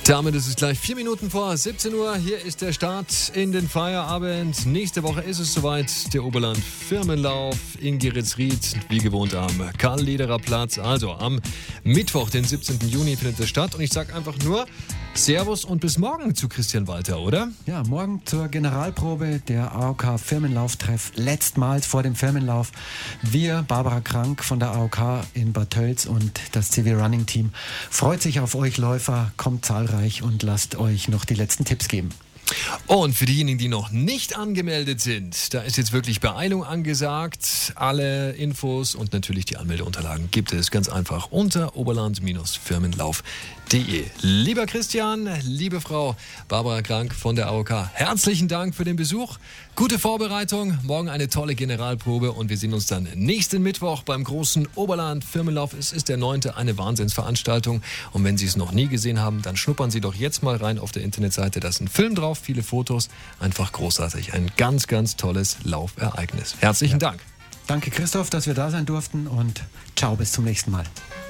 Damit ist es gleich 4 Minuten vor 17 Uhr. Hier ist der Start in den Feierabend. Nächste Woche ist es soweit. Der Oberland Firmenlauf in Geretsried, wie gewohnt am Karl-Lederer Platz. Also am Mittwoch, den 17. Juni findet es statt. Und ich sage einfach nur Servus und bis morgen zu Christian Walter, oder? Ja, morgen zur Generalprobe der AOK Firmenlauftreff. Letztmals vor dem Firmenlauf. Wir, Barbara Krank von der AOK in Bad Tölz und das CW Running Team, freut sich auf euch Läufer. Kommt zahlreich und lasst euch noch die letzten Tipps geben. Und für diejenigen, die noch nicht angemeldet sind, da ist jetzt wirklich Beeilung angesagt. Alle Infos und natürlich die Anmeldeunterlagen gibt es ganz einfach unter oberland-firmenlauf.de. Lieber Christian, liebe Frau Barbara Krank von der AOK, herzlichen Dank für den Besuch. Gute Vorbereitung, morgen eine tolle Generalprobe und wir sehen uns dann nächsten Mittwoch beim großen Oberland-Firmenlauf. Es ist der 9., eine Wahnsinnsveranstaltung. Und wenn Sie es noch nie gesehen haben, dann schnuppern Sie doch jetzt mal rein auf der Internetseite. Da ist ein Film drauf, viele Fotos, einfach großartig. Ein ganz, ganz tolles Laufereignis. Herzlichen Dank. Danke Christoph, dass wir da sein durften und ciao, bis zum nächsten Mal.